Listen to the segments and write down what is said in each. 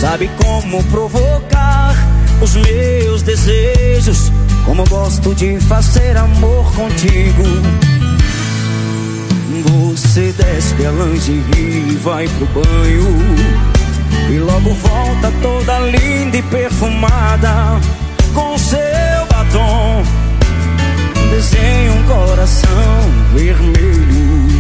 sabe como provocar os meus desejos, como gosto de fazer amor contigo. Você desce a lingerie e vai pro banho, e logo volta toda linda e perfumada. Com seu batom desenha um coração vermelho.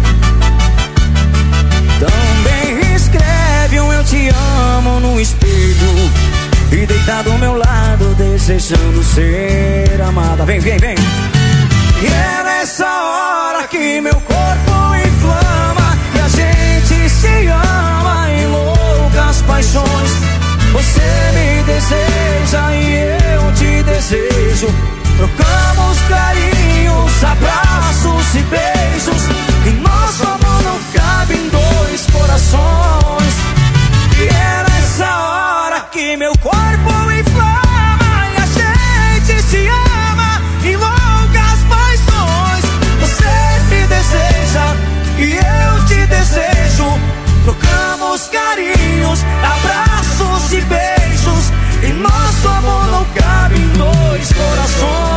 Também escreve um eu te amo no espelho, e deitado ao meu lado desejando ser amada. Vem, vem, vem. E é nessa hora que meu corpo inflama e a gente se ama em loucas paixões. Você me deseja e eu te desejo. Trocamos carinhos, abraços e beijos, e nosso amor não cabe em dois corações. E é nessa hora que meu corpo inflama e a gente se ama em loucas paixões. Você me deseja e eu te desejo. Trocamos carinhos, abraços e beijos, e nosso amor não cabe em dois corações.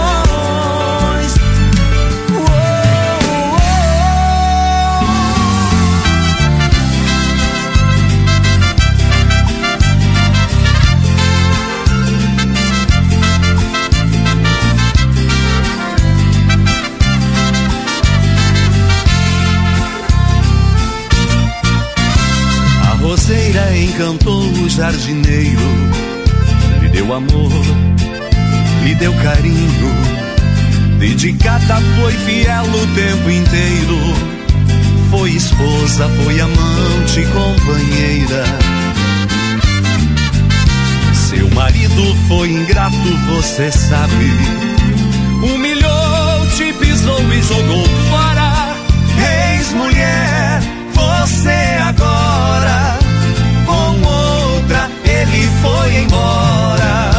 A roseira encantou o jardineiro, lhe deu amor, lhe deu carinho, dedicada foi fiel o tempo inteiro. Foi esposa, foi amante, companheira. Seu marido foi ingrato, você sabe. Humilhou, te pisou e jogou fora. Ex-mulher, você agora com outra, ele foi embora.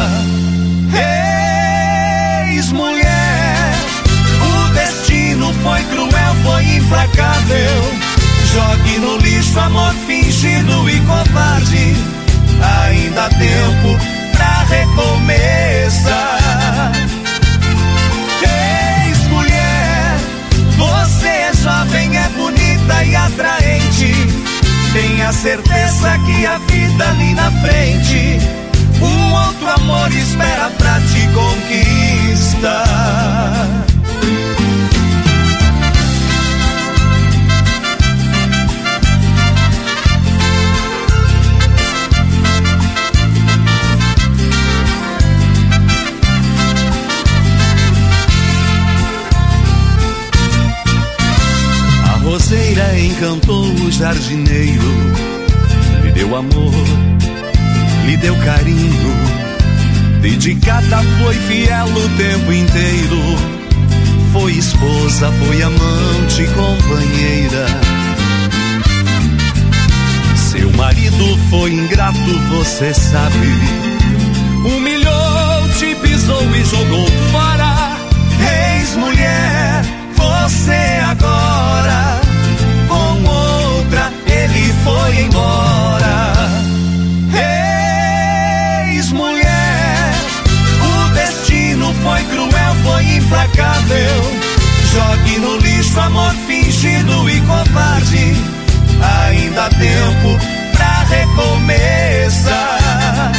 Ex-mulher, o destino foi cruel, foi implacável. Jogue no lixo amor fingido e covarde. Ainda há tempo pra recomeçar. Ex-mulher, você é jovem, é bonita e atraente. Tenha certeza que a vida ali na frente, um outro amor espera pra te conquistar. A roseira encantou o jardineiro, lhe deu amor, lhe deu carinho, dedicada foi fiel o tempo inteiro. Foi esposa, foi amante, companheira. Seu marido foi ingrato, você sabe. Humilhou, te pisou e jogou fora. Ex-mulher, você agora com outra, ele foi embora. Ex-mulher, o destino foi cruel, foi implacável. Jogue no lixo amor fingido e covarde. Ainda há tempo pra recomeçar.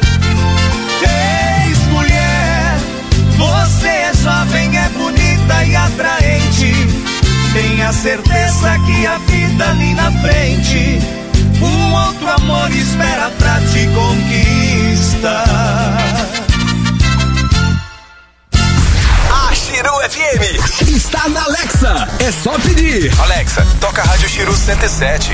Ex-mulher, você é jovem, é bonita e atraente. Tenha certeza que a vida ali na frente, um outro amor espera pra te conquistar. A Chiru FM está na Alexa. É só pedir. Alexa, toca a Rádio Chiru 107.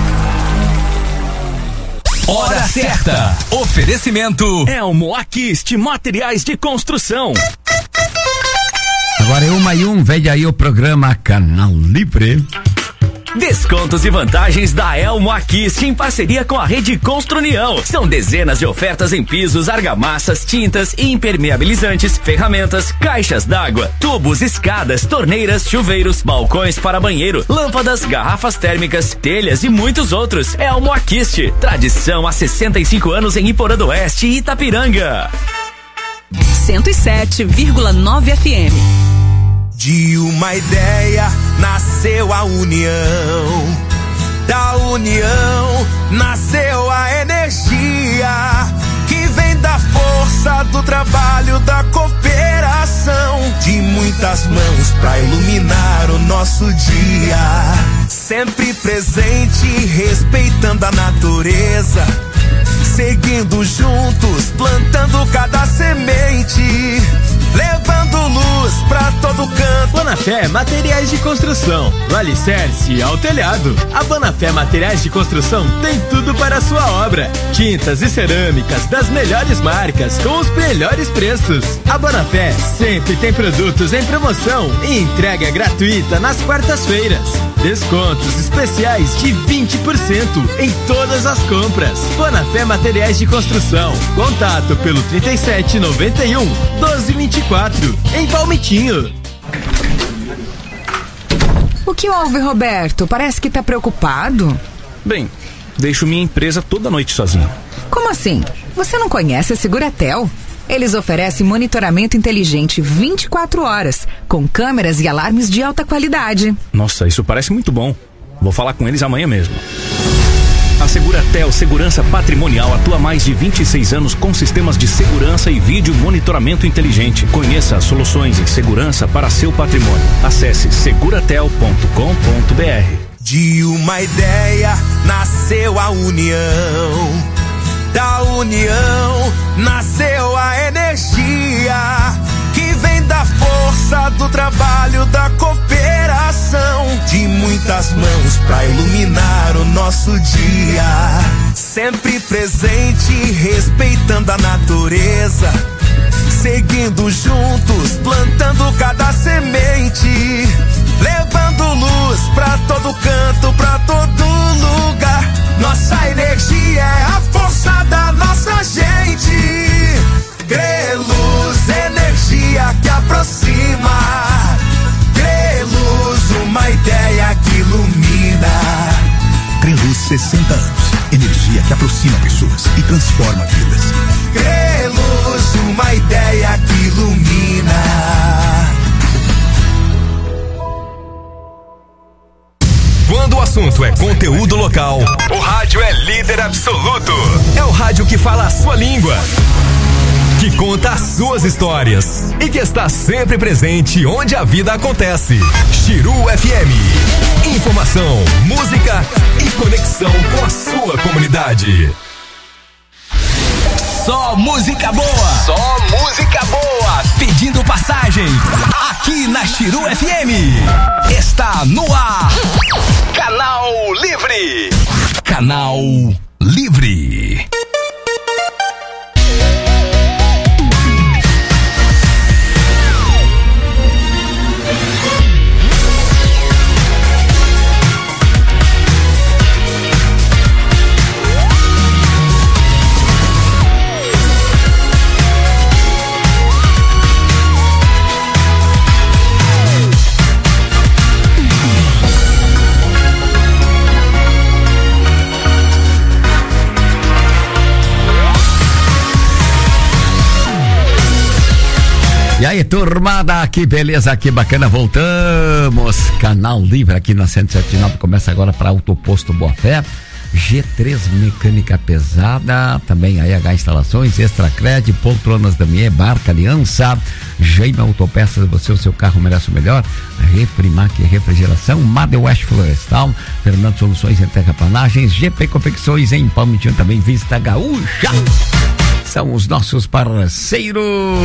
Hora certa. Oferecimento Elmo Aquiste Materiais de Construção. Agora é 1:01, veja aí o programa Canal Livre. Descontos e vantagens da Elmo Aquiste em parceria com a Rede Construnião. São dezenas de ofertas em pisos, argamassas, tintas, impermeabilizantes, ferramentas, caixas d'água, tubos, escadas, torneiras, chuveiros, balcões para banheiro, lâmpadas, garrafas térmicas, telhas e muitos outros. Elmo Aquiste, tradição há 65 anos em Iporã do Oeste e Itapiranga. 107,9 FM. De uma ideia nasceu a união, da união nasceu a energia, que vem da força do trabalho, da cooperação, de muitas mãos pra iluminar o nosso dia. Sempre presente, respeitando a natureza, seguindo juntos, plantando cada semente, levando luz pra todo canto. Bonafé Materiais de Construção, do alicerce ao telhado. A Bonafé Materiais de Construção tem tudo para a sua obra. Tintas e cerâmicas das melhores marcas, com os melhores preços. A Bonafé sempre tem produtos em promoção e entrega gratuita nas quartas-feiras. Descontos especiais de 20% em todas as compras. Bonafé Materiais de Construção. Contato pelo 3791 1224 em Palmitinho. O que houve, Roberto? Parece que tá preocupado. Bem, deixo minha empresa toda noite sozinho. Como assim? Você não conhece a Seguratel? Eles oferecem monitoramento inteligente 24 horas, com câmeras e alarmes de alta qualidade. Nossa, isso parece muito bom. Vou falar com eles amanhã mesmo. A Seguratel Segurança Patrimonial atua há mais de 26 anos com sistemas de segurança e vídeo monitoramento inteligente. Conheça as soluções em segurança para seu patrimônio. Acesse seguratel.com.br. De uma ideia nasceu a união, da união nasceu a energia, que vem da força do trabalho, da cooperação, de muitas mãos pra iluminar o nosso dia. Sempre presente, respeitando a natureza, seguindo juntos, plantando cada semente, levando luz pra todo canto, pra todo lugar. Nossa energia é a força da nossa gente. Greluz, energia que aproxima. Greluz, uma ideia que ilumina. Greluz, 60 anos. Energia que aproxima pessoas e transforma vidas. Greluz, uma ideia que ilumina. Quando o assunto é conteúdo local, o rádio é líder absoluto. É o rádio que fala a sua língua, que conta as suas histórias e que está sempre presente onde a vida acontece. Chiru FM. Informação, música e conexão com a sua comunidade. Só música boa. Só música boa. Pedindo passagem aqui na Chiru FM. Está no ar. Canal Livre. Canal Livre. E aí, turmada, que beleza, que bacana, voltamos. Canal Livre aqui na 107.9, começa agora para Autoposto Boa Fé, G3 Mecânica Pesada, também a IH Instalações, Extracred, Poltronas da Mie, Barca Aliança, Geima Autopeças, você o seu carro merece o melhor, Refrimac Refrigeração, Made West Florestal, Fernando Soluções em Terraplanagens, GP Confecções em Palmitinho, também Vista Gaúcha, são os nossos parceiros.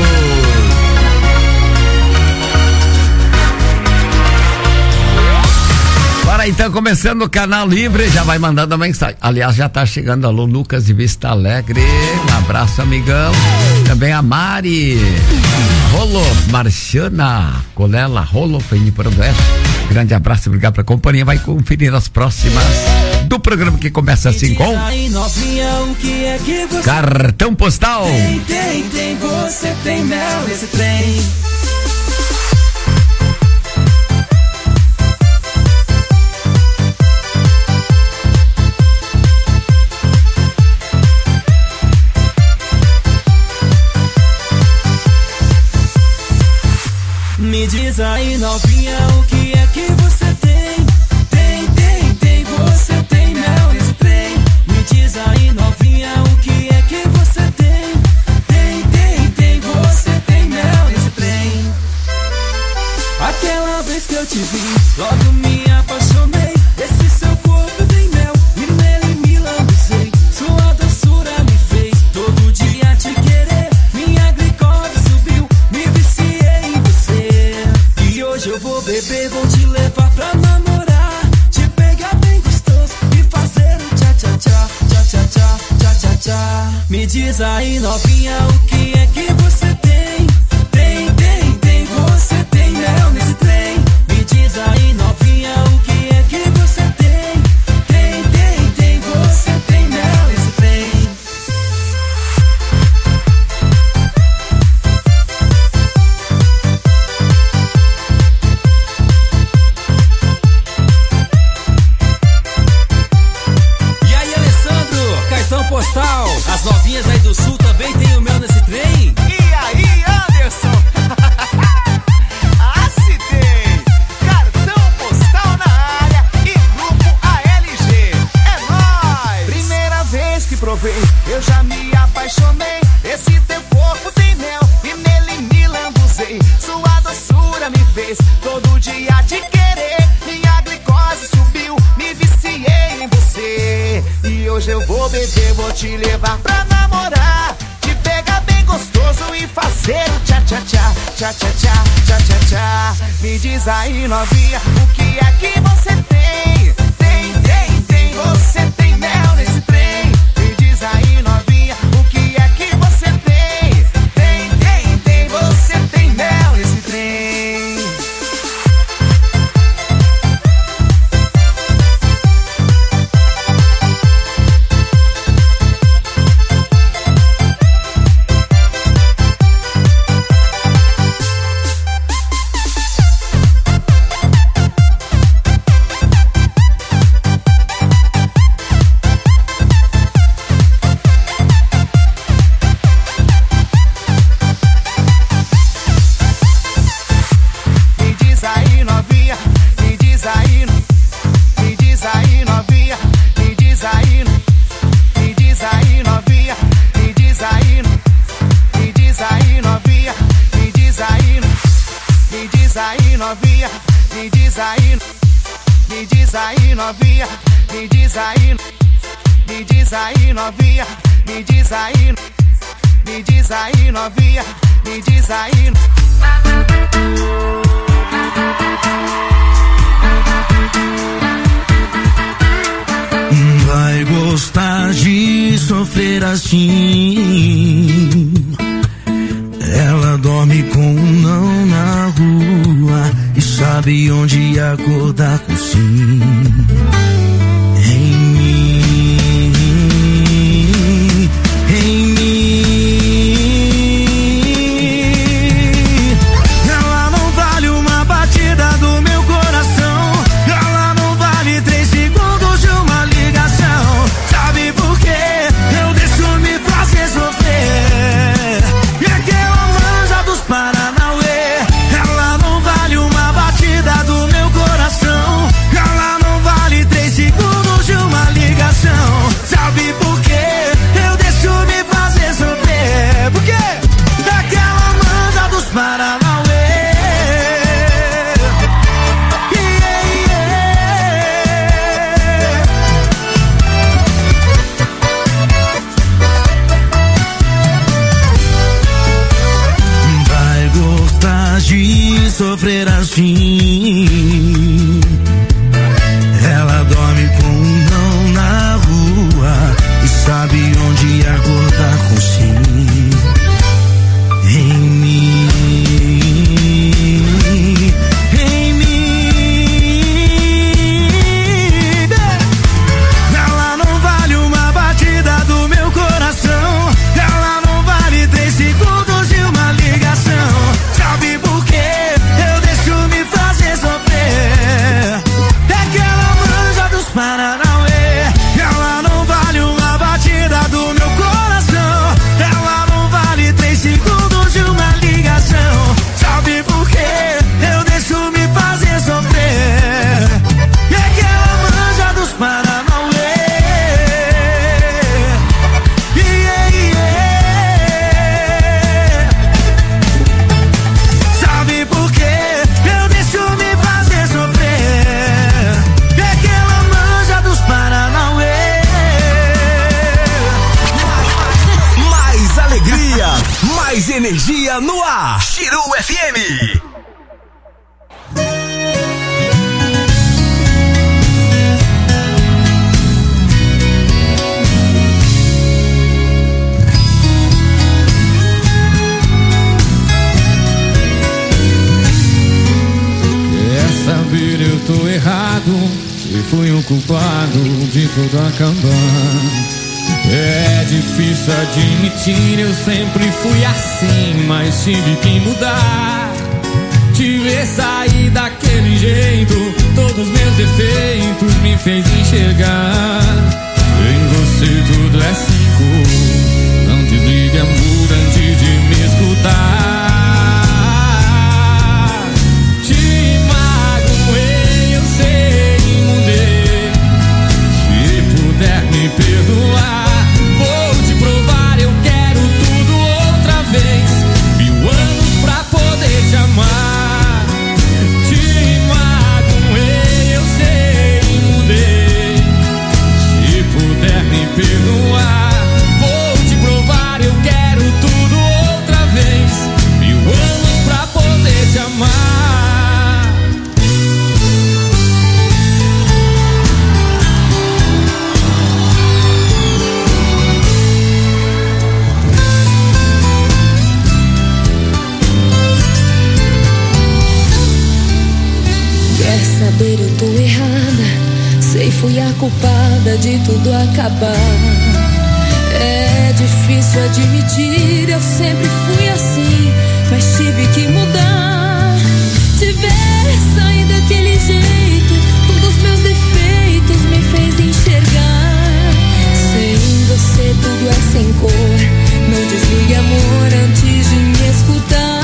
Bora então, começando o Canal Livre, já vai mandando a mensagem. Aliás, já tá chegando, alô Lucas de Vista Alegre, um abraço, amigão. Também a Mari Rolo, Marciana Colela Rolo, Feni Prodoeste, Grande abraço, obrigado pela companhia. Vai conferir as próximas do programa que começa assim com Cartão Postal. Tem, você tem mel nesse trem. Me diz aí, novinha, o que é que você tem? Tem, você tem mel nesse trem. Me diz aí, novinha, o que é que você tem? Tem, você tem mel nesse trem. Aquela vez que eu te vi, logo me apaixonei. Esse seu corpo tem mel, e nele me lambuzei. Sua doçura me fez todo dia te querer. Minha glicose subiu, me viciei em você. E hoje eu vou beber, vou te levar pra namorar. Te pegar bem gostoso e fazer um tchá-tchá-tchá, tchá-tchá-tchá, tchá-tchá-tchá. Me diz aí, novinha, o que é que você tem? Tem, você tem mel nesse trem. Me diz aí, novinha, o que é que você tem? Tem, você tem mel nesse trem. E aí, Alessandro, cartão postal. As novinhas aí do sul também tem o mel nesse trem? E aí, Anderson? Se tem cartão postal na área e grupo ALG. É nóis! Primeira vez que provei, eu já me apaixonei. Esse teu corpo tem mel e nele me lambuzei. Sua doçura me fez todo dia te querer. Minha glicose subiu, me viciei em você. E hoje eu vou beber, vou te levar pra namorar. Te pegar bem gostoso e fazer o tchá-tchá-tchá, tchá-tchá-tchá, tchá-tchá-tchá. Me diz aí, novinha, o que é que você tem? Tem, você tem mel nesse trem. Me diz aí, novinha, o que é que você tem? Tem, você tem mel nesse trem. Me diz aí, novinha, me diz aí, me diz aí, novinha, me diz aí, me diz aí, novinha, me diz aí, me diz aí, novinha, me diz aí, me diz aí, novinha, me diz aí, me diz aí, novinha, me diz aí, me diz aí, novinha, me diz aí, me diz aí, novinha, me diz aí. Vai gostar de sofrer assim. Ela dorme com um não na rua e sabe onde acordar com sim. Em mim, em mim. Ela não vale uma batida do meu coração. Ela não vale 3 segundos de uma ligação. Sabe por quê? Eu deixo me fazer sofrer. E aquela manja dos Paranauê. Ela não vale uma batida do meu coração. Ela não vale 3 segundos de uma ligação. Sabe por quê? Eu deixo me fazer sofrer. Por quê? Daquela manja dos Paranauê. Vai gostar de sofrer assim. Ela dorme com um não na rua e sabe onde acordar com sim. Em mim, em mim. Mais energia no ar. Chiru FM. Saber eu tô errado, se fui um culpado de tudo acabar. É difícil admitir, eu sempre fui assim, mas tive que mudar. Te ver sair daquele jeito, todos meus defeitos me fez enxergar. Em você tudo é 5, não desligue amor antes de me escutar. Me perdoar, vou te provar, eu quero tudo outra vez. 1000 anos pra poder te amar. Te magoei, eu sei, mudei. Se puder me perdoar, vou te provar, eu quero tudo outra vez. 1000 anos pra poder te amar. Saber eu tô errada, sei fui a culpada de tudo acabar. É difícil admitir, eu sempre fui assim, mas tive que mudar. Te ver sair daquele jeito, todos meus defeitos me fez enxergar. Sem você tudo é sem cor, não desligue amor antes de me escutar.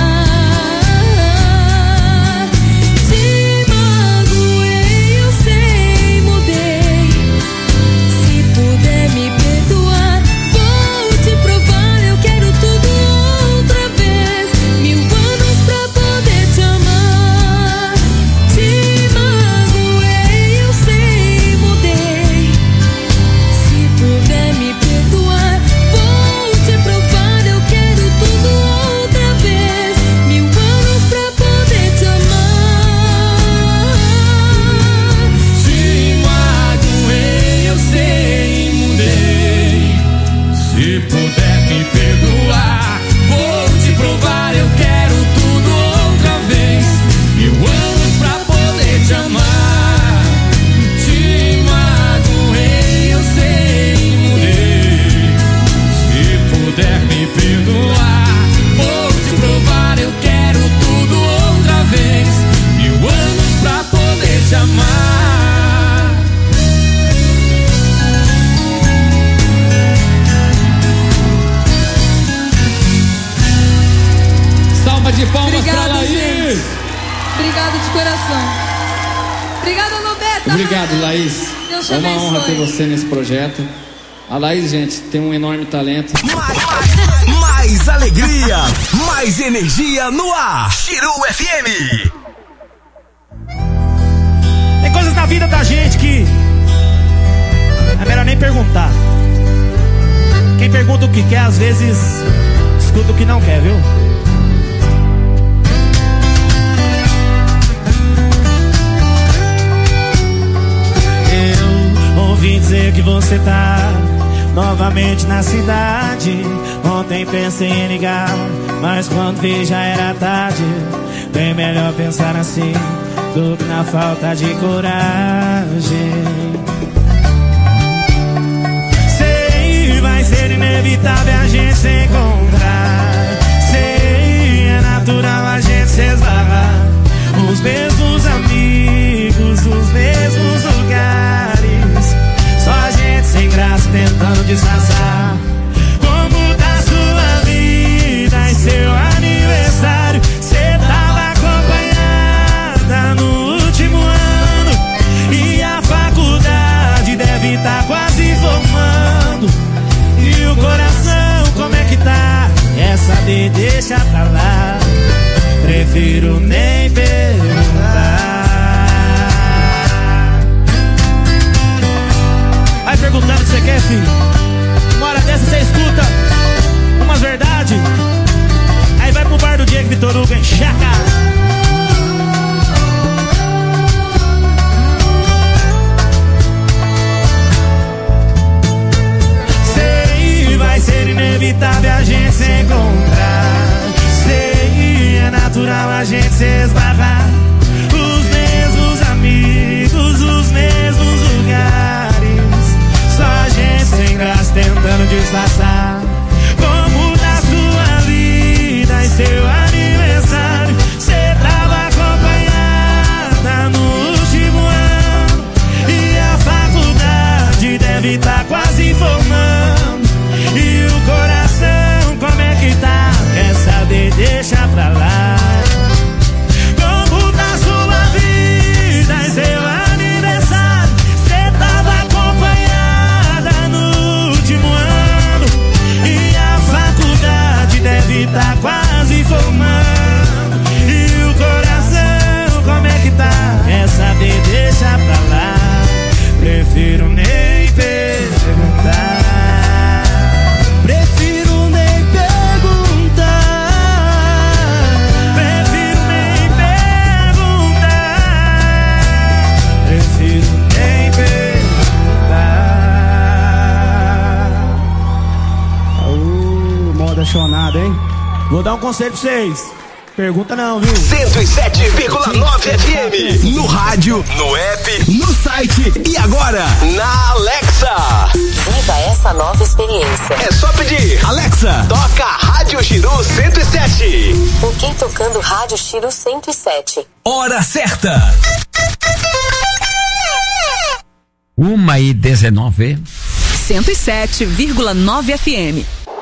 De palmas pra Laís. Gente. Obrigado de coração. Obrigada, Lobeta. Obrigado, Laís. Deus te é uma abençoe. honra ter você nesse projeto. A Laís, gente, tem um enorme talento. Mais alegria, mais energia no ar. Chiru FM. Tem coisas na vida da gente que é melhor nem perguntar. Quem pergunta o que quer, às vezes escuta o que não quer, viu? Ouvi dizer que você tá novamente na cidade. Ontem pensei em ligar, mas quando vi já era tarde. Bem melhor pensar assim do que na falta de coragem. Sei, vai ser inevitável a gente se encontrar. Sei, é natural a gente se esbarrar. Os mesmos amigos, os mesmos lugares. Só a gente sem graça tentando disfarçar. Como tá sua vida e seu aniversário? Cê tava acompanhada no último ano. E a faculdade deve tá quase formando. E o coração, como é que tá? Quer saber, deixa pra lá. Prefiro nem perguntar. Vai perguntando o que você quer, filho. Uma hora dessa você escuta umas verdades inevitável a gente se encontrar. Sei, é natural a gente se esbarrar. Os mesmos amigos, os mesmos lugares, só a gente sem graça tentando disfarçar. Como na sua vida e seu aniversário, cê tava acompanhada no último ano, e a faculdade deve estar quase formando. E o coração, como é que tá? Quer saber, deixa pra lá. Como tá sua vida e seu aniversário, cê tava acompanhada no último ano, e a faculdade deve estar quase formando. E o coração, como é que tá? Quer saber, deixa pra lá. Prefiro nem perguntar. Prefiro nem perguntar. Prefiro nem perguntar. Prefiro nem perguntar. Moda chonada, hein? Vou dar um conselho pra vocês. Pergunta não, viu? 107,9 FM. No rádio, no app, no site e agora na Alexa. Viva essa nova experiência. É só pedir. Alexa, toca Rádio Chiru 107. Ok, tocando Rádio Chiru 107. Hora certa. 1h19. 107,9 FM.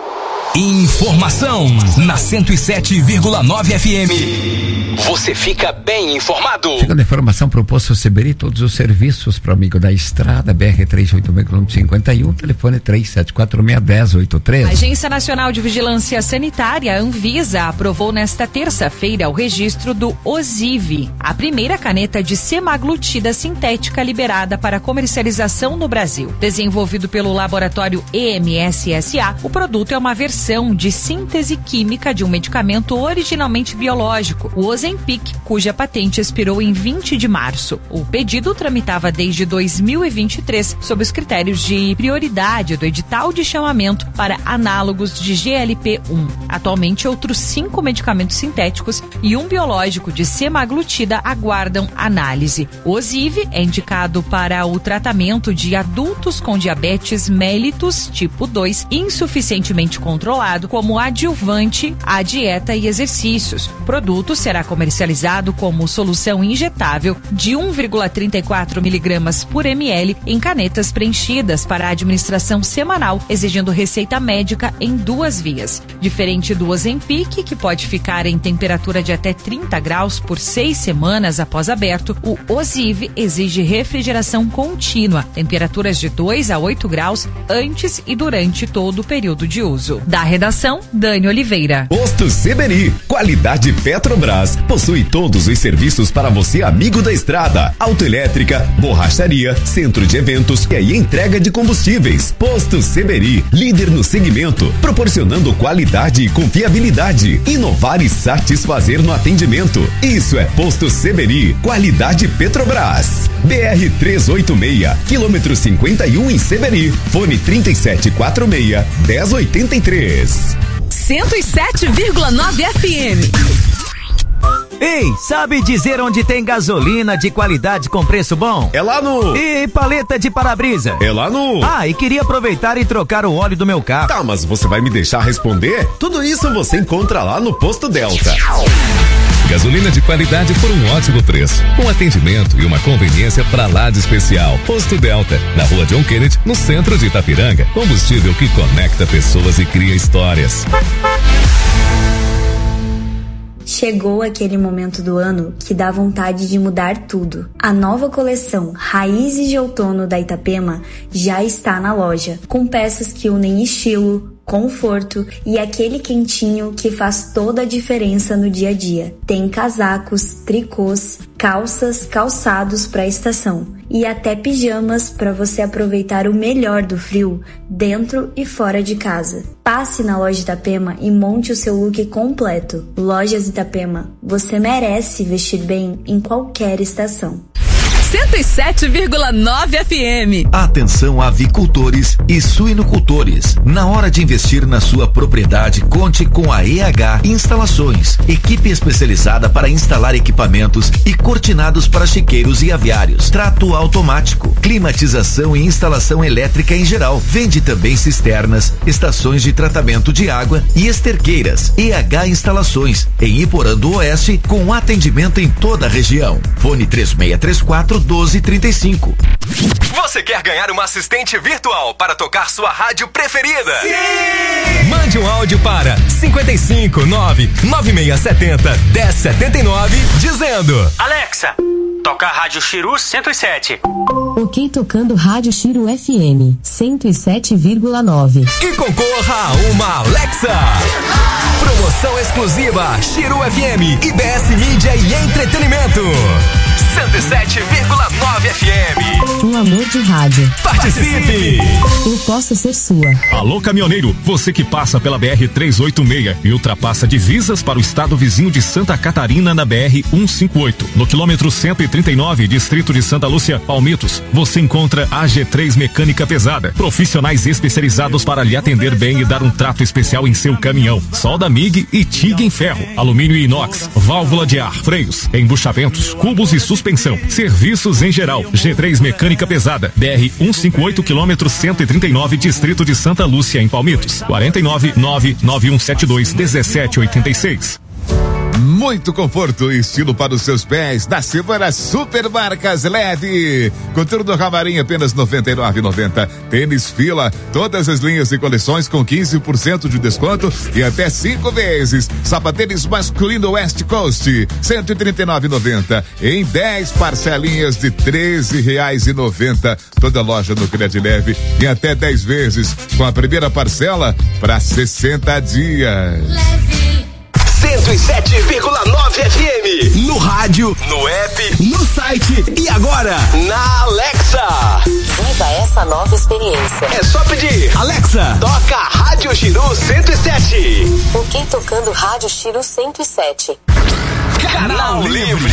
Informação na 107,9 FM. Você fica bem informado. Chegando a informação para o Posto Seberi, todos os serviços para o amigo da estrada, BR-386-51, telefone 3746-1083. A Agência Nacional de Vigilância Sanitária, Anvisa, aprovou nesta terça-feira o registro do Osive, a primeira caneta de semaglutida sintética liberada para comercialização no Brasil. Desenvolvido pelo laboratório EMSSA, o produto é uma versão de síntese química de um medicamento originalmente biológico, o Ozempic, cuja patente expirou em 20 de março. O pedido tramitava desde 2023 sob os critérios de prioridade do edital de chamamento para análogos de GLP-1. Atualmente, outros 5 medicamentos sintéticos e um biológico de semaglutida aguardam análise. O Osive é indicado para o tratamento de adultos com diabetes mellitus tipo 2 insuficientemente controlado como adjuvante à dieta e exercícios. O produto será comercializado como solução injetável de 1,34 miligramas por ml em canetas preenchidas para a administração semanal, exigindo receita médica em 2 vias. Diferente do Ozempic, que pode ficar em temperatura de até 30 graus por 6 semanas após aberto, o Osive exige refrigeração contínua, temperaturas de 2 a 8 graus antes e durante todo o período de uso. Da redação, Dani Oliveira. Posto Seberi, qualidade Petrobras, possui todos os serviços para você, amigo da estrada: autoelétrica, borracharia, centro de eventos e entrega de combustíveis. Posto Seberi, líder no segmento, proporcionando qualidade e confiabilidade, inovar e satisfazer no atendimento. Isso é Posto Seberi, qualidade Petrobras. BR-386, quilômetro 51 em Seberi, fone 3746-1083. 107,9 FM. Ei, sabe dizer onde tem gasolina de qualidade com preço bom? É lá no... E paleta de para-brisa? É lá no... Ah, e queria aproveitar e trocar o óleo do meu carro. Tá, mas você vai me deixar responder? Tudo isso você encontra lá no Posto Delta. Gasolina de qualidade por um ótimo preço, com atendimento e uma conveniência pra lá de especial. Posto Delta, na Rua John Kennedy, no centro de Itapiranga. Combustível que conecta pessoas e cria histórias. Chegou aquele momento do ano que dá vontade de mudar tudo. A nova coleção Raízes de Outono da Itapema já está na loja, com peças que unem estilo, conforto e aquele quentinho que faz toda a diferença no dia a dia. Tem casacos, tricôs, calças, calçados para a estação e até pijamas para você aproveitar o melhor do frio dentro e fora de casa. Passe na loja Itapema e monte o seu look completo. Lojas Itapema, você merece vestir bem em qualquer estação. 107,9 FM. Atenção avicultores e suinocultores. Na hora de investir na sua propriedade, conte com a EH Instalações, equipe especializada para instalar equipamentos e cortinados para chiqueiros e aviários. Trato automático, climatização e instalação elétrica em geral. Vende também cisternas, estações de tratamento de água e esterqueiras. EH Instalações, em Iporã do Oeste, com atendimento em toda a região. Fone 3634-1235. Você quer ganhar uma assistente virtual para tocar sua rádio preferida? Sim! Mande um áudio para 559-9670-1079 dizendo: Alexa, toca a Rádio Chiru 107. Ok, tocando Rádio Chiru FM 107,9. E concorra a uma Alexa. Promoção exclusiva Chiru FM, IBS Mídia e Entretenimento. 107,9 FM. Um amor de rádio. Participe! Eu posso ser sua. Alô, caminhoneiro, você que passa pela BR-386 e ultrapassa divisas para o estado vizinho de Santa Catarina na BR-158. No quilômetro 139, distrito de Santa Lúcia, Palmitos, você encontra a G3 Mecânica Pesada. Profissionais especializados para lhe atender bem e dar um trato especial em seu caminhão. Solda MIG e TIG em ferro, alumínio e inox, válvula de ar, freios, embuchamentos, cubos e suspensão. Serviços em geral. G3 Mecânica Pesada. BR-158, quilômetro 139, distrito de Santa Lúcia, em Palmitos. 499-9172-1786. Muito conforto e estilo para os seus pés da semana Super Marcas LED. Coturno Ramarim apenas R$ 99,90. Tênis Fila, todas as linhas e coleções com 15% de desconto e até 5 vezes. Sapatênis masculino West Coast, R$ 139,90 em 10 parcelinhas de R$ 13,90. Toda loja no Credileve em até 10 vezes com a primeira parcela para 60 dias. 107,9 FM. No rádio, no app, no site e agora na Alexa. Viva essa nova experiência. É só pedir: Alexa, toca Rádio Chiru 107. Ok, tocando Rádio Chiru 107. Canal Livre.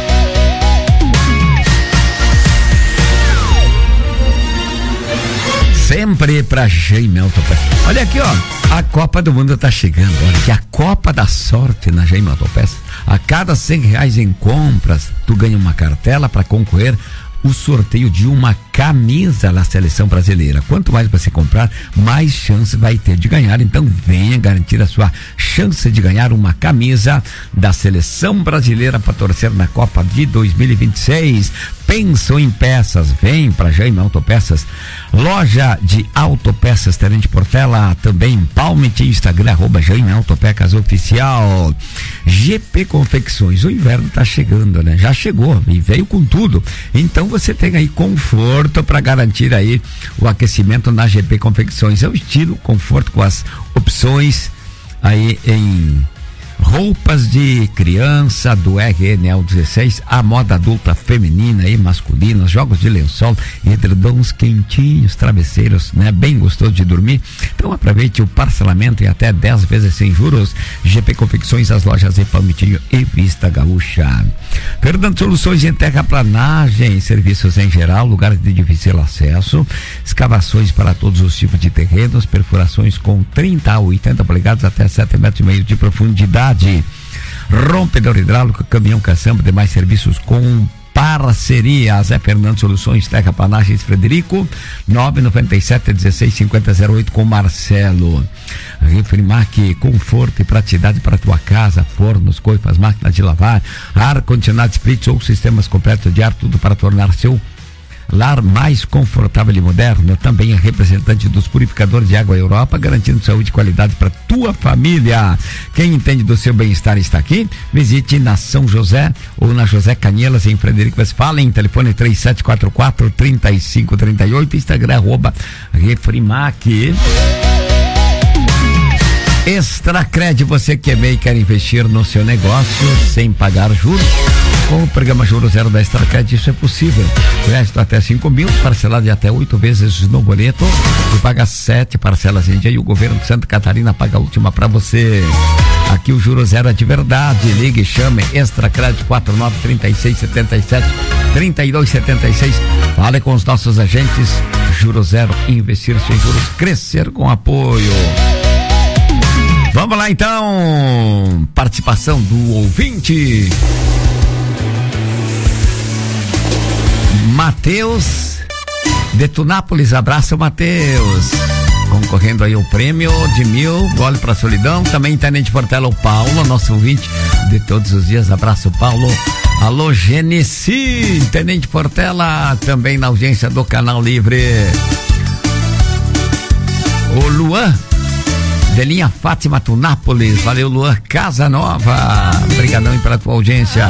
Sempre pra Jaime Autopeças. Olha aqui, ó, a Copa do Mundo tá chegando. Olha aqui, a Copa da Sorte na Jaime Autopeças. A cada R$100 em compras, tu ganha uma cartela para concorrer o sorteio de uma camisa da seleção brasileira. Quanto mais você comprar, mais chance vai ter de ganhar. Então venha garantir a sua chance de ganhar uma camisa da seleção brasileira para torcer na Copa de 2026. Pensou em peças? Vem para Jaime Autopeças, loja de autopeças Tenente Portela, também Palmit, Instagram @Jaime Autopeças Oficial. GP Confecções, o inverno tá chegando, né? Já chegou e veio com tudo. Então você tem aí conforto para garantir aí o aquecimento na GP Confecções. É o estilo, conforto com as opções aí em roupas de criança do RNL 16, a moda adulta feminina e masculina, jogos de lençol, edredons quentinhos, travesseiros, né? Bem gostoso de dormir. Então aproveite o parcelamento em até 10 vezes sem juros. GP Confecções, as lojas em Palmitinho e Vista Gaúcha. Fernando Soluções em terraplanagem, serviços em geral, lugares de difícil acesso, escavações para todos os tipos de terrenos, perfurações com 30 a 80 polegadas até 7,5 metros de profundidade. Rompedor hidráulico, caminhão caçamba, demais serviços com parceria. Zé Fernando Soluções, Terraplanagens Frederico, 997-165008 com Marcelo. Refrimac, conforto e praticidade para tua casa, fornos, coifas, máquinas de lavar, ar-condicionado split ou sistemas completos de ar, tudo para tornar seu lar mais confortável e moderno. Também é representante dos purificadores de água Europa, garantindo saúde e qualidade para tua família. Quem entende do seu bem-estar está aqui. Visite na São José ou na José Canielas em Frederico Westphalen, telefone 3744-3538, Instagram @Refrimac. Extracred, você que é MEI e quer investir no seu negócio sem pagar juros. Com o programa Juros Zero da Extracred, isso é possível. Crédito até 5 mil, parcelado de até 8 vezes no boleto. Tu paga 7 parcelas em dia e o governo de Santa Catarina paga a última para você. Aqui o Juro Zero é de verdade. Ligue, chame, Extra Crédito 4936773276. Fale com os nossos agentes. Juro Zero, investir sem juros, crescer com apoio. Vamos lá então, participação do ouvinte. Matheus de Tunápolis, abraço Matheus. Concorrendo aí o prêmio de 1.000, gole pra solidão. Também Tenente Portela, o Paulo, nosso ouvinte de todos os dias, abraço Paulo. Alô Genesi, Tenente Portela, também na audiência do Canal Livre. O Luan, de linha Fátima Tunápolis, valeu Luan Casanova, obrigadão pela tua audiência.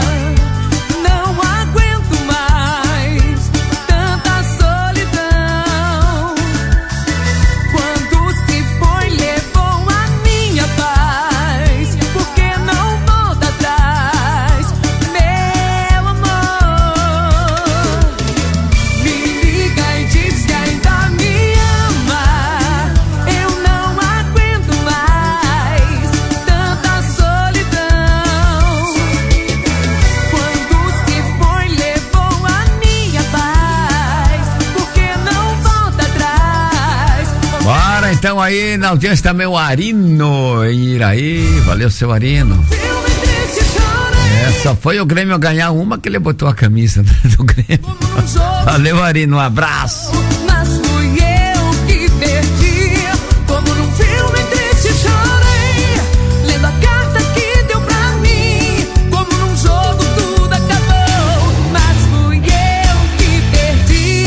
Então aí na audiência também o Arino em Iraí, valeu seu Arino. Só foi o Grêmio ganhar uma que ele botou a camisa do Grêmio. Valeu Arino, um abraço. Mas fui eu que perdi, como num filme triste chorei, lendo a carta que deu pra mim, como num jogo tudo acabou, mas fui eu que perdi.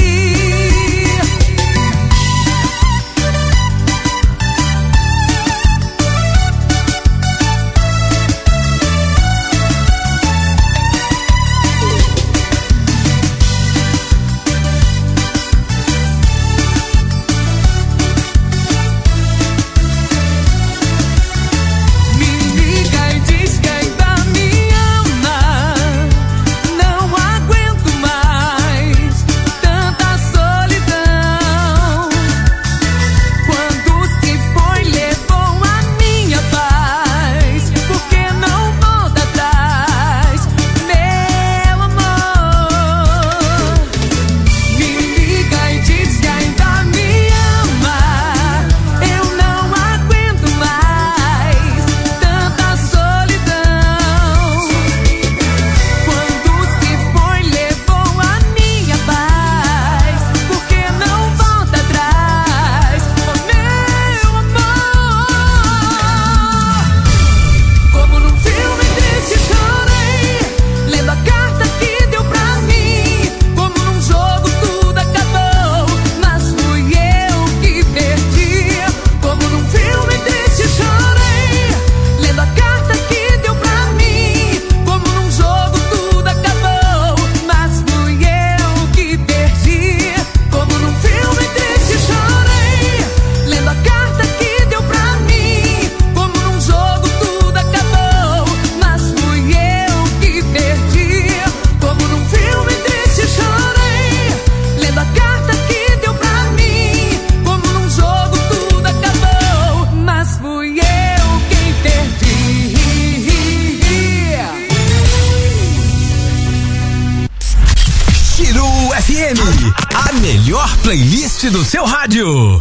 Playlist do seu rádio.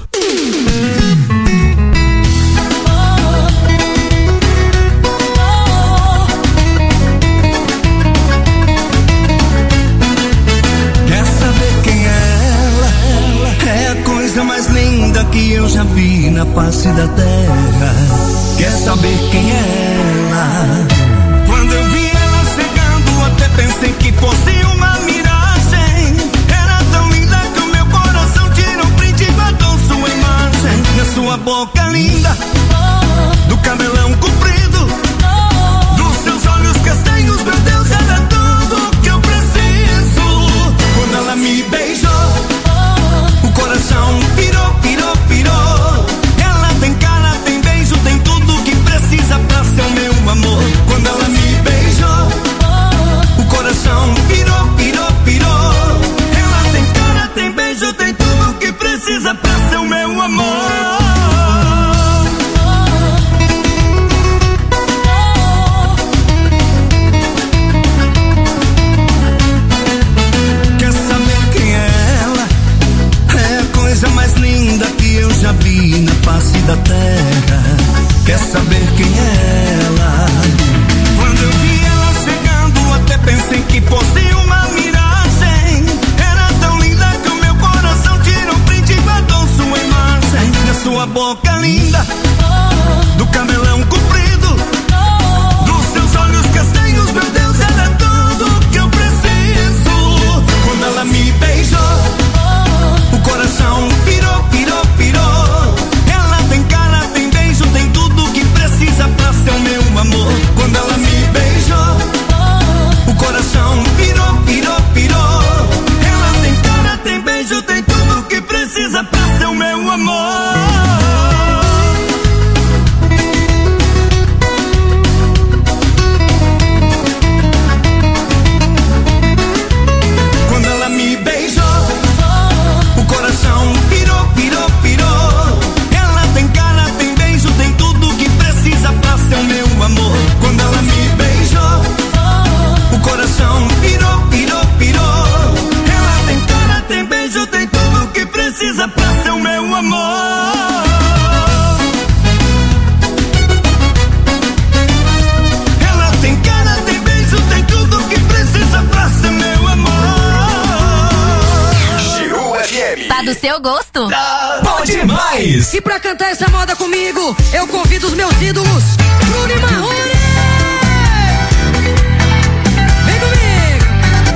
Quer saber quem é ela? É a coisa mais linda que eu já vi na face da terra. Quer saber quem é ela? Quando eu vi ela chegando, até pensei que fosse uma miragem. Na sua boca linda, do cabelão comprido, dos seus olhos castanhos, meu Deus, era tudo que eu preciso. Quando ela me beijou, o coração pirou, pirou, pirou. Ela tem cara, tem beijo, tem tudo que precisa pra ser o meu amor. Quando ela me beijou, o coração pirou, pirou, pirou. Ela tem cara, tem beijo, tem tudo que precisa pra ser o meu amor. quer saber quem é ela. Quando eu vi ela chegando, até pensei que fosse uma miragem. Era tão linda que o meu coração tirou print e guardou sua imagem. Na sua boca linda, do cabelão comprido, dos seus olhos castanhos, meu Deus, era tudo que eu preciso. Quando ela me beijou, o coração pirou, pirou, pirou. Ela tem cara, tem beijo, tem tudo que precisa pra ser o meu amor. Quando ela me beijou, o coração pirou, pirou, pirou. Ela tem cara, tem beijo, tem tudo que precisa pra ser o meu amor. Quando ela me beijou, o coração pirou, pirou, pirou. Ela tem cara, tem beijo, tem tudo que precisa pra ser o meu amor. Quando ela me beijou, o coração pirou, pirou, pirou. Ela tem cara, tem beijo, tem tudo que precisa pra ser o meu amor. Ela tem cara, tem beijo, tem tudo que precisa pra ser meu amor. Chiru FM. Tá do seu gosto? Bom demais! E pra cantar essa moda comigo, eu convido os meus ídolos, Bruno e Marrone. Vem comigo!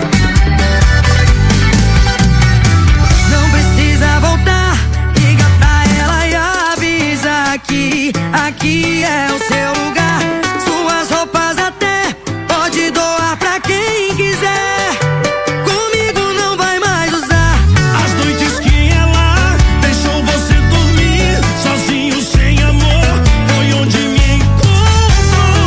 Não precisa voltar, liga pra ela e avisa que aqui é o seu lugar. Suas roupas até pode doar pra quem quiser. Comigo não vai mais usar. As noites que ela deixou você dormir sozinho, sem amor, foi onde me encontrou.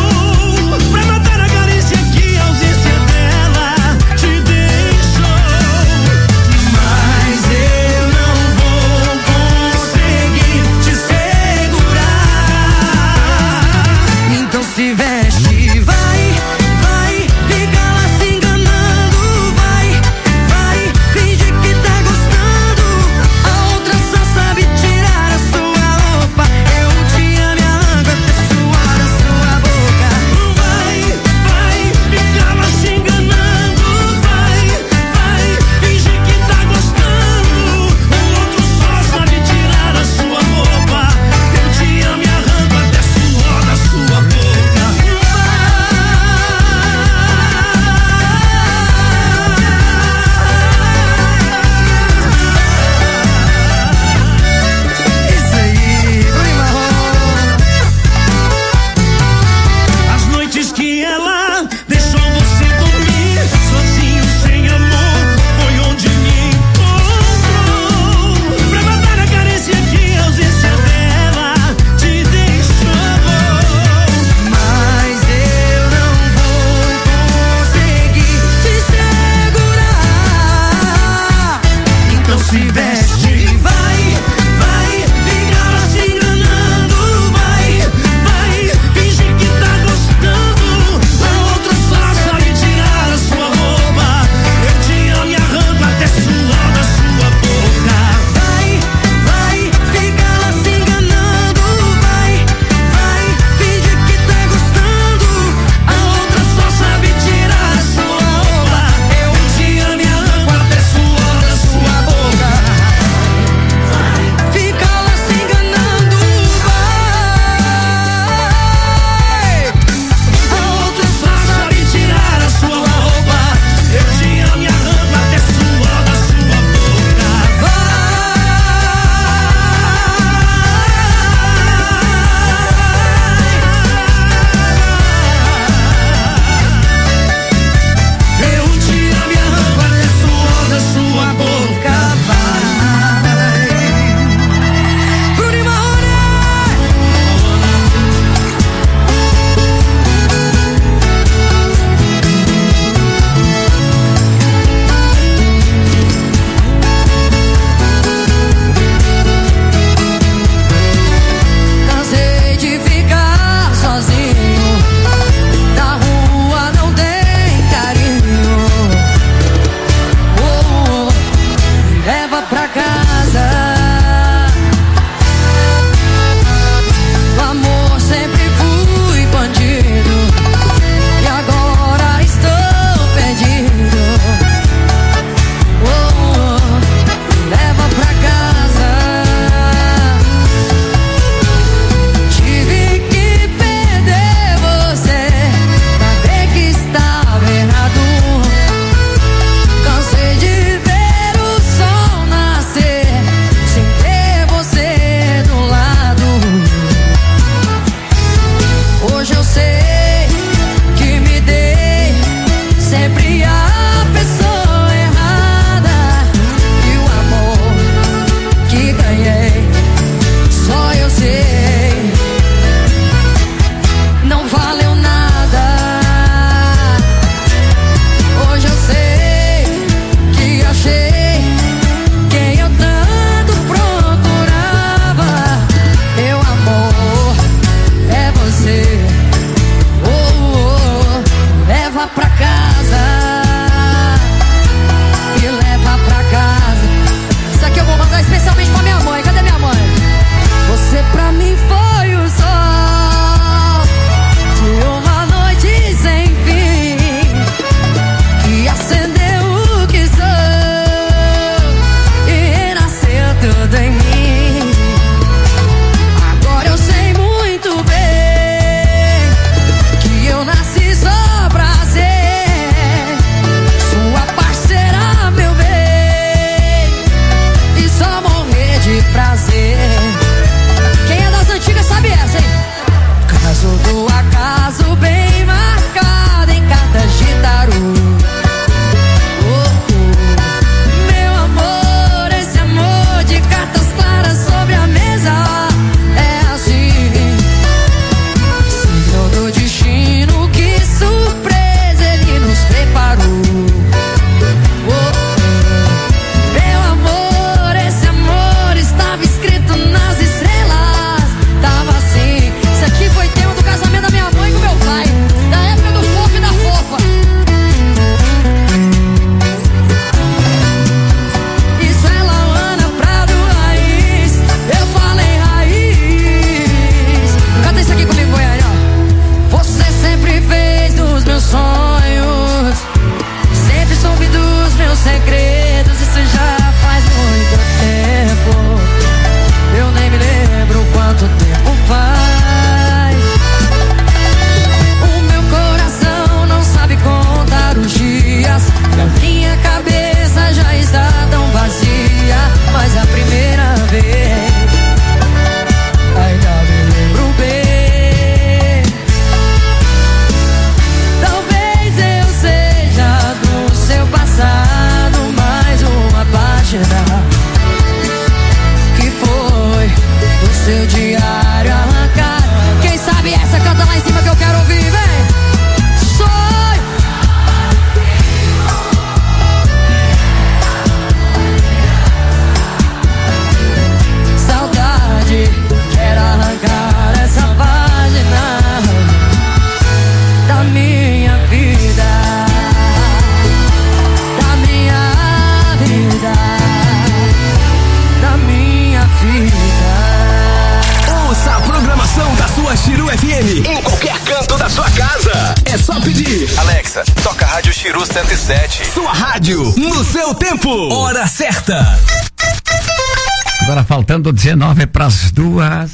FM, em qualquer canto da sua casa. É só pedir. Alexa, toca Rádio Chiru 107. Sua rádio, no seu tempo. Hora certa. Agora faltando 19 pras 2.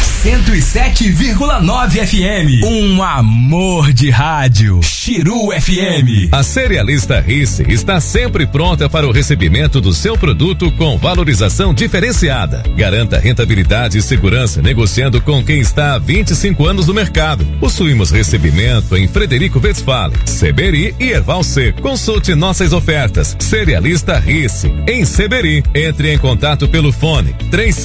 107,9 FM. Um amor de rádio. Chiru FM. A Cerealista Rice está sempre pronta para o recebimento do seu produto com valorização diferenciada. Garanta rentabilidade e segurança negociando com quem está há 25 anos no mercado. Possuímos recebimento em Frederico Westphalen, Seberi e Erval C. Consulte nossas ofertas. Cerealista Rice, em Seberi. Entre em contato pelo fone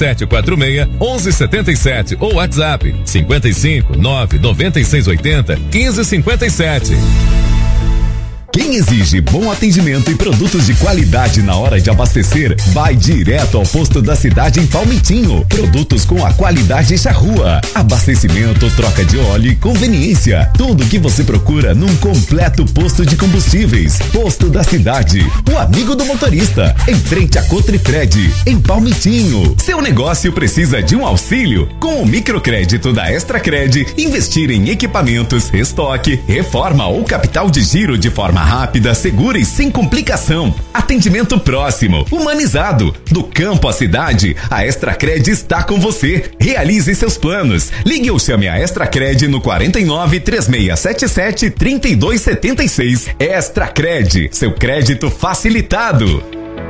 3746-1177 ou WhatsApp 55 99680 1557. Quem exige bom atendimento e produtos de qualidade na hora de abastecer, vai direto ao posto da cidade em Palmitinho. Produtos com a qualidade charrua, abastecimento, troca de óleo e conveniência. Tudo o que você procura num completo posto de combustíveis. Posto da cidade, o amigo do motorista, em frente a Cotrifred, em Palmitinho. Seu negócio precisa de um auxílio? Com o microcrédito da Extracred, investir em equipamentos, estoque, reforma ou capital de giro de forma rápida, segura e sem complicação. Atendimento próximo, humanizado. Do campo à cidade, a Extracred está com você. Realize seus planos. Ligue ou chame a Extracred no 49-3677-3276. Extracred, seu crédito facilitado.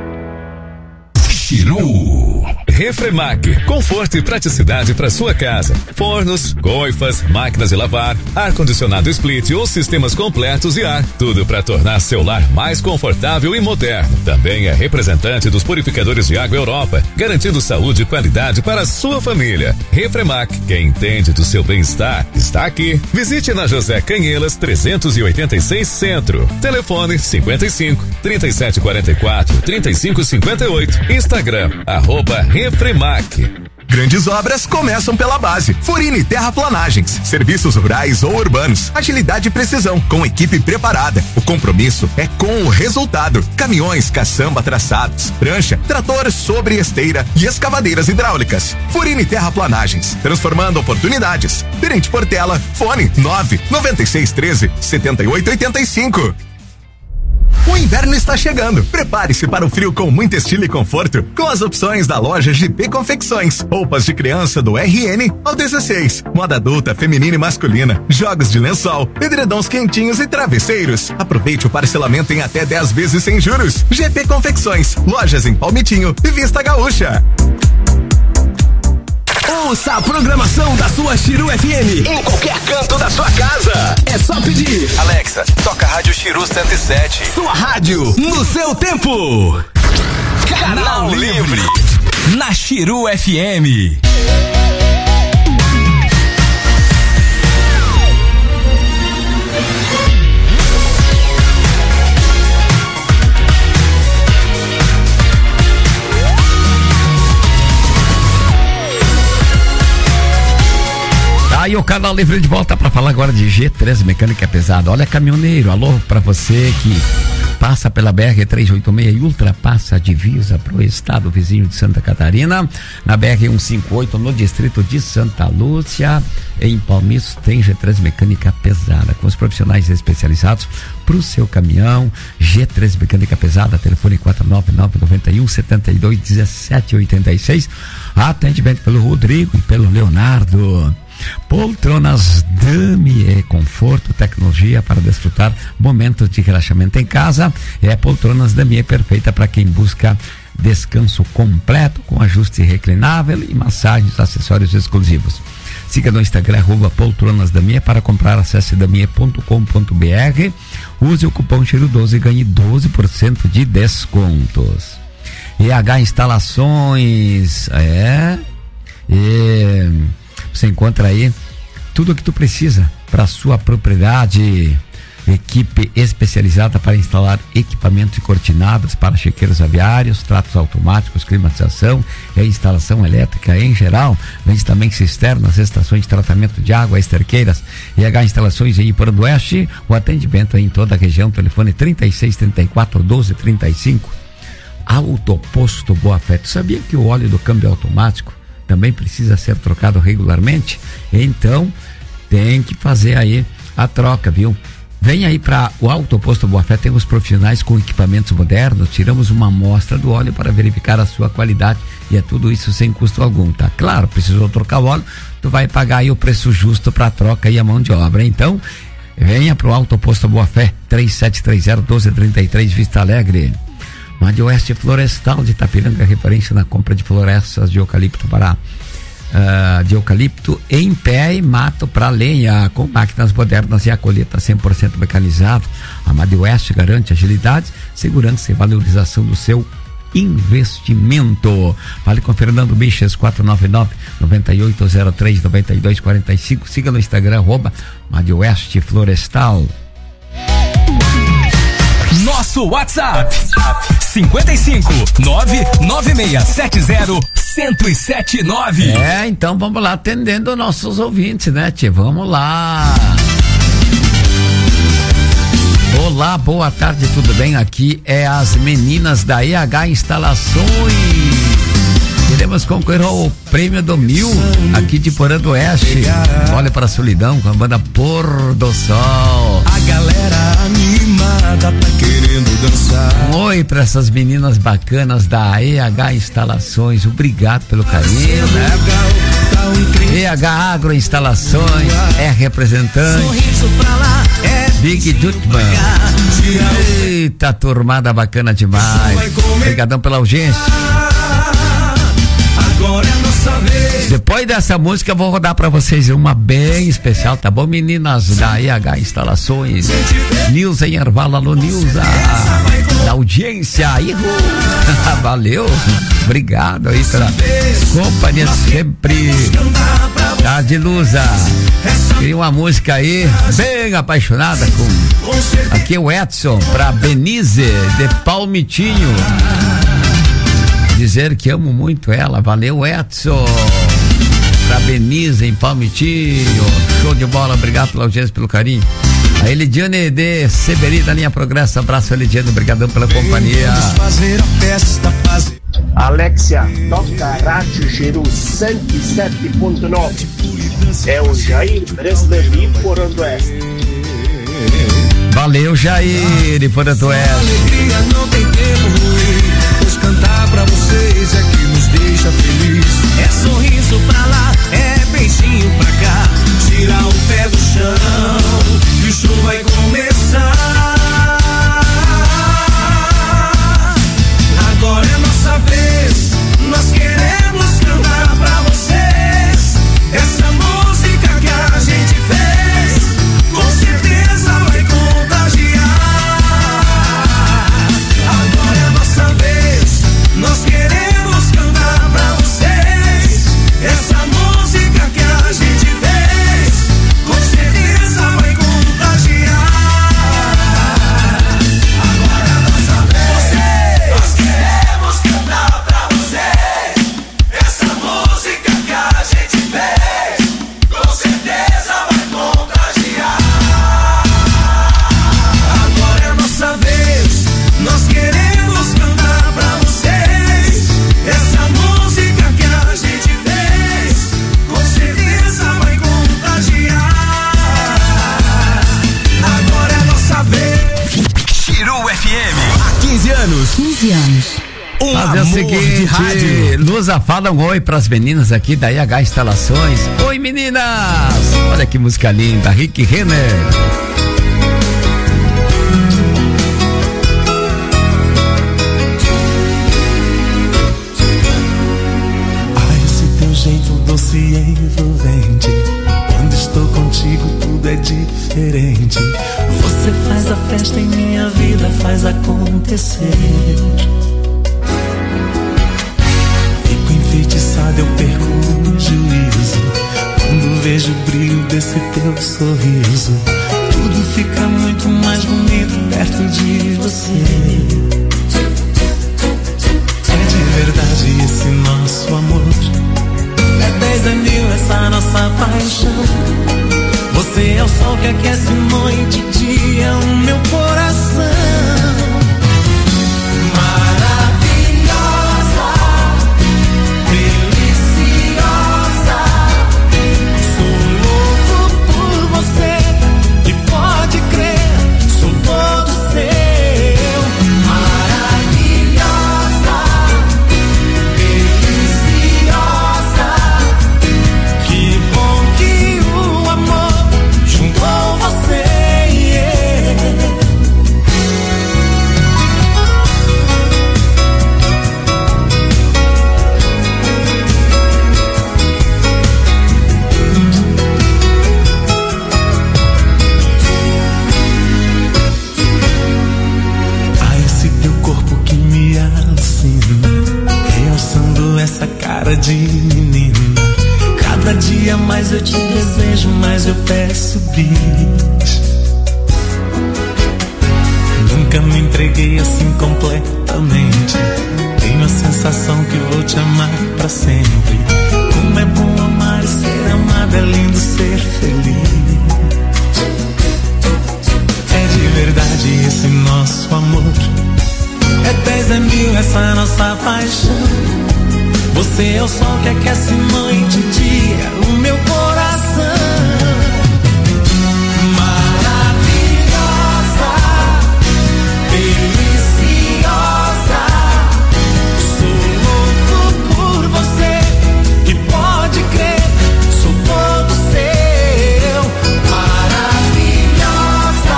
Chiru. Refremac, conforto e praticidade para sua casa. Fornos, coifas, máquinas de lavar, ar-condicionado split ou sistemas completos de ar. Tudo para tornar seu lar mais confortável e moderno. Também é representante dos purificadores de água Europa, garantindo saúde e qualidade para a sua família. Refremac, quem entende do seu bem-estar, está aqui. Visite na José Canhelas 386 Centro. Telefone 55 3744 3558. Instagram @Refremac. Grandes obras começam pela base. Furini Terraplanagens, serviços rurais ou urbanos, agilidade e precisão, com equipe preparada. O compromisso é com o resultado. Caminhões, caçamba traçados, prancha, trator sobre esteira e escavadeiras hidráulicas. Furini Terraplanagens, transformando oportunidades. Tenente Portela, fone 99613-7885. O inverno está chegando. Prepare-se para o frio com muito estilo e conforto, com as opções da loja GP Confecções. Roupas de criança do RN ao 16. Moda adulta, feminina e masculina. Jogos de lençol, edredons quentinhos e travesseiros. Aproveite o parcelamento em até 10 vezes sem juros. GP Confecções. Lojas em Palmitinho e Vista Gaúcha. Ouça a programação da sua Chiru FM em qualquer canto da sua casa. É só pedir. Alexa, toca Rádio Chiru 107. Sua rádio, no seu tempo. Canal Livre. Na Chiru FM. Aí o Canal Livre de volta para falar agora de G3 Mecânica Pesada. Olha, caminhoneiro, alô para você que passa pela BR-386 e ultrapassa a divisa para o estado vizinho de Santa Catarina, na BR-158 no distrito de Santa Lúcia, em Palmitos, tem G3 Mecânica Pesada, com os profissionais especializados para o seu caminhão. G3 Mecânica Pesada, telefone 49991-721786, atendimento pelo Rodrigo e pelo Leonardo. Poltronas Damier, conforto, tecnologia para desfrutar momentos de relaxamento em casa. É Poltronas Damier, perfeita para quem busca descanso completo, com ajuste reclinável e massagens, acessórios exclusivos. Siga no Instagram @Poltronas Damier. Para comprar, acesse damier.com.br, use o cupom Chiru12 e ganhe 12% de descontos. EH Instalações, você encontra aí tudo o que tu precisa para sua propriedade. Equipe especializada para instalar equipamentos e cortinadas para chiqueiros aviários, tratos automáticos, climatização e instalação elétrica em geral. Vende também cisternas, estações de tratamento de água, esterqueiras. EH Instalações em Ipiranga do Oeste. O atendimento é em toda a região. Telefone 3634-1235. Autoposto Boa Fé. Tu sabia que o óleo do câmbio automático também precisa ser trocado regularmente? Então, tem que fazer aí a troca, viu? Vem aí para o Autoposto Boa Fé, temos profissionais com equipamentos modernos, tiramos uma amostra do óleo para verificar a sua qualidade e é tudo isso sem custo algum, tá? Claro, precisou trocar o óleo, tu vai pagar aí o preço justo para a troca e a mão de obra. Então, venha para o Autoposto Boa Fé, 3730-1233, Vista Alegre. Made Oeste Florestal de Itapiranga, referência na compra de florestas de eucalipto de eucalipto em pé e mato para lenha, com máquinas modernas e a colheita 100% mecanizado. A Made Oeste garante agilidade, segurança e valorização do seu investimento. Fale com Fernando Bichas, 499-9803-9245. Siga no Instagram, @Made Oeste Florestal. Nosso WhatsApp 55-99670-1079. Então vamos lá, atendendo nossos ouvintes, né, tia? Vamos lá. Olá, boa tarde, tudo bem? Aqui é as meninas da EH Instalações. Queremos concorrer ao prêmio do 1000 aqui de Porã do Oeste. Olha para a solidão com a banda Pôr do Sol. A galera animada tá querendo dançar. Oi para essas meninas bacanas da EH Instalações. Obrigado pelo carinho, né? EH Agro Instalações é representante. Big Jutman. Eita, turmada bacana demais. Obrigadão pela audiência. Agora é nossa vez. Depois dessa música eu vou rodar pra vocês uma bem especial, tá bom, meninas da EH Instalações? Nilza em Erval, alô Nilza, da audiência, valeu, obrigado aí pela companhia sempre, tá de Luza. Queria uma música aí, bem apaixonada com, aqui o Edson, pra Benize, de Palmitinho. Dizer que amo muito ela, valeu Edson. Pra Benize em Palmitinho, show de bola, obrigado pela audiência, pelo carinho. A Elidiane de Seberi da linha Progresso, abraço Elidiane, obrigadão pela companhia. Alexia, toca Rádio Chiru 107.9. É o Jair Breslevi, Porã do Oeste. Valeu Jair, de Porã do Oeste. Alegria não tem tempo ruim, pois cantar pra vocês é que nos deixa feliz. É sorriso pra lá, é beijinho pra cá, tirar o pé do chão e o show vai começar. Agora é nossa vez, nós queremos cantar pra vocês. Essa música que a gente fez, com certeza vai contagiar. Agora é nossa vez, nós queremos cantar pra vocês. Essa música que a gente fez, com certeza vai contagiar. Agora é nossa vez, nós queremos cantar pra vocês. Essa música que a gente fez, com certeza vai contagiar. Agora é nossa vez, nós queremos cantar pra vocês. Essa música que a gente fez, com certeza vai contagiar. Agora é nossa vez. Chiru FM, há 15 anos. 15 anos. Um Fazer o amor de seguinte, rádio. Luza, fala um oi pras meninas aqui da EH Instalações. Oi meninas, olha que música linda, Rick Renner. Esse teu jeito doce e envolvente, quando estou contigo tudo é diferente. Você faz a festa em minha vida, faz acontecer. Fico enfeitiçado, eu perco o juízo quando vejo o brilho desse teu sorriso. Tudo fica muito mais bonito perto de você. É de verdade esse nosso amor, é 10 mil essa nossa paixão. Você é o sol que aquece noite e dia o meu coração. Maravilhosa, deliciosa, sou louco por mais eu te desejo, mais eu peço bis. Nunca me entreguei assim completamente. Tenho a sensação que vou te amar pra sempre. Como é bom amar e ser amado, é lindo ser feliz. É de verdade esse nosso amor. É 10, é 1000 essa nossa paixão. Você é o sol que aquece noite e dia o meu coração. Maravilhosa, deliciosa, sou louco por você e pode crer, sou todo seu. Maravilhosa,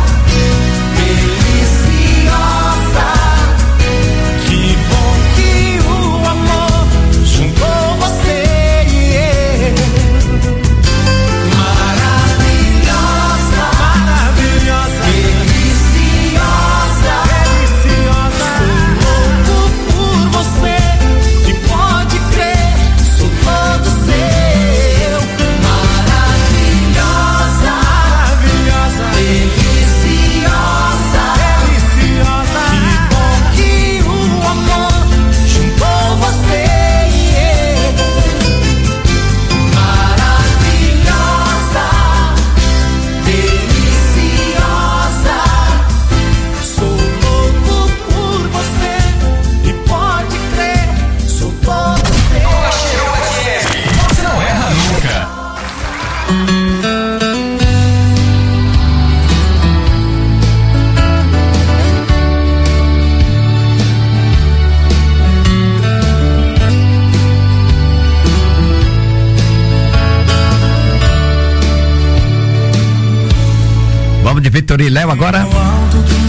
deliciosa, que bom que o amor juntou você e eu. Maravilhosa, maravilhosa, deliciosa, deliciosa, sou louco por você e pode crer, sou todo seu. Maravilhosa, maravilhosa, deliciosa, deliciosa, que bom que o amor juntou você e eu. Maravilhosa, deliciosa, sou louco por você e pode crer, sou todo seu. Você não erra nunca. Vamos de Vitor e Léo agora. No alto do